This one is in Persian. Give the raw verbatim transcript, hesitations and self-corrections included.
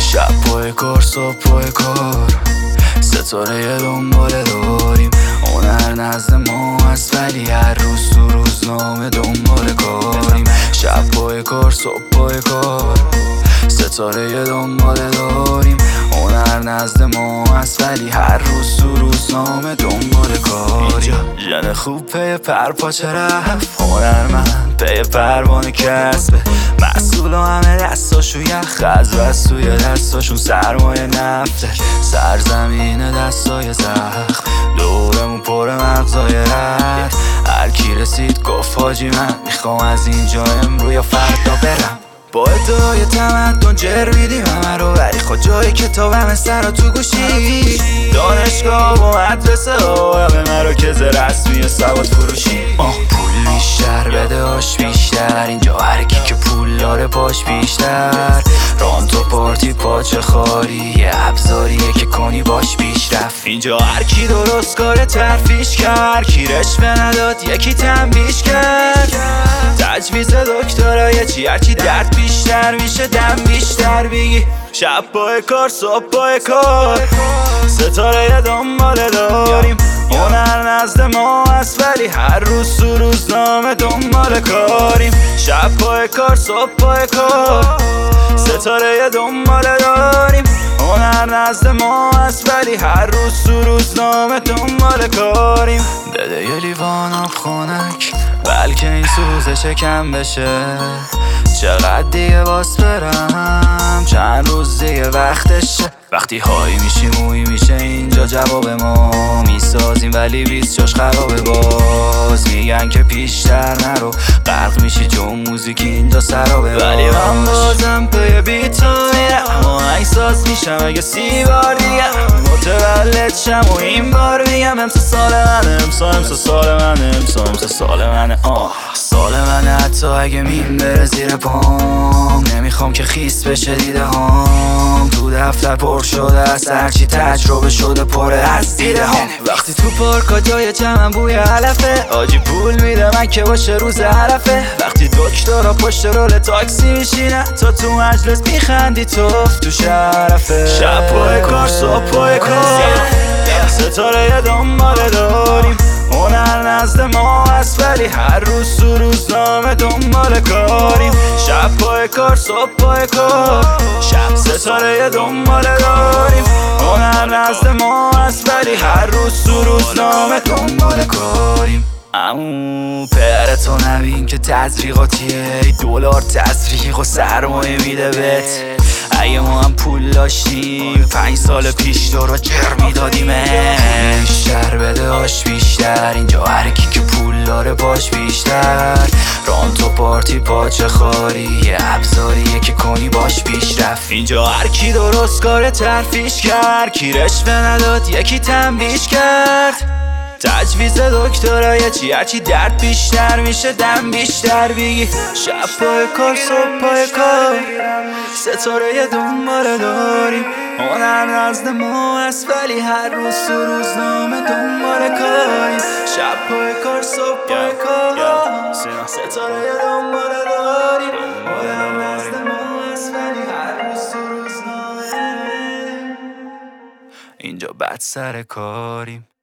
شب پای کار صبح پای کار، ستاره دنباله داریم. هنر نزد ما هست ولی هر روز تو روزنامه دنبال کاریم. شب پای کار صبح پای کار، ستاره دنباله داریم. هنر نزد ما هست ولی هر روز تو روزنامه دنبال کاریم. ژن خوب پی پر پاچه رفت، هنرمند پی پروانه کسبه. مسئول و همه دستاشو یخ، از بس توی دستاشون سرمایه نفته. سرزمین دستای زخم، دورمون پر مغزای رد. هر کی رسید گفت حاجی من میخوام از اینجا امرو یا فردا برم. با ادعای تمدن جر میدیم همه رو، ولی خود جای کتاب همه سر تو گوشی. دانشگاه و مدرسه ها همه مراکز رسمی و سواد فروشی. پول بیشتر بده آش بیشتر، اینجا هرکی که پول داره پاش بیشتر. رانت و پارتی پاچه خاری، یه ابزاریه که کنی باش پیشرفت. اینجا هرکی درست کار ترفیش کرد، کی رشوه نداد یکی تنبیش کرد. تجویز دکترای چی هرچی درد بیشتر میشه دم بیشتر بگی. شب پای کار صبح پای کار، ستاره دنباله داریم. هنر نزد ما هست ولی هر روز تو روزنامه دنبال کاریم. شب پای کار صبح پای کار، ستاره دنباله داریم. هنر نزد ما هست ولی هر روز تو روزنامه دنبال کاریم. بده یه لیوان آب خنک بلکه این سوزش کم بشه. چقدر دیگه باز برم، چند روز دیگه وقتشه. وقتی های میشی موی میشه اینجا جواب ما میسازیم، ولی بیست جاش خرابه. باز میگن که پیشتر نرو، غرق میشی جون موزیک اینجا سرابه. ولی من بازم پی بیتو میرم، آهنگ ساز میشم اگه سی بار دیگه متولد شم. و این بار میگم امسا سال منه، امسا امسا سال منه، امسا امسا سال منه. آه سال منه حتی اگه میم بره زیر پام. نمیخوام که خیس بشه دیده هام، تو دفتر پر شده از هرچی تجربه شده پره از دیده هام. وقتی تو پارکا جای جمعم بوی علفه، آجی پول میده من که باشه روز عرفه. وقتی دکترها پشت رول تاکسی میشینه، تا تو مجلس میخندی توف تو شرفه. شب پای کار صبح پای کار، ستاره دنباله داریم. هنر نزد ما هست ولی هر روز تو روزنامه دنبال کاریم. شب پای کار صبح پای کار، شب ستاره دنباله داریم. هنر نزد ما هست ولی هر روز تو روزنامه دنبال کاریم. امو پرتو نبین که تزریقاتیه، دلار تزریق و سرمایه میده بهت. اگه ما هم پول داشتیم پنج سال پیش دارا جر میدادیمش. شر بده آش بیشتر، اینجا هرکی که پول داره پاش بیشتر. رانت و پارتی پاچه خاری، یه ابزاریه که کنی باش پیشرفت. اینجا هرکی درست کار ترفیش کرد، کی رشوه نداد یکی تنبیش کرد. تجویز دکترای چی هرچی درد بیشتر میشه دم بیشتر بگی. شب پای کار صبح پای کار، ستاره دنباله داریم. هنر نزد ما هست ولی هر روز تو روزنامه دنبال کاریم. شب پای کار صبح پای کار، ستاره دنباله داریم. هنر نزد ما هست ولی هر روز تو روزنامه اینجا بد سر کاریم.